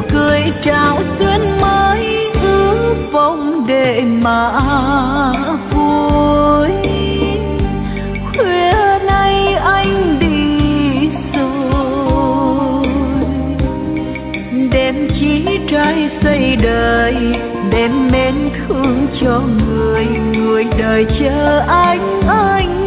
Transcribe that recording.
cười trao duyên mới ước vọng để mà vui. Khuya nay anh đi rồi, đêm chỉ trai xây đời, đêm mến thương cho người, người đời chờ anh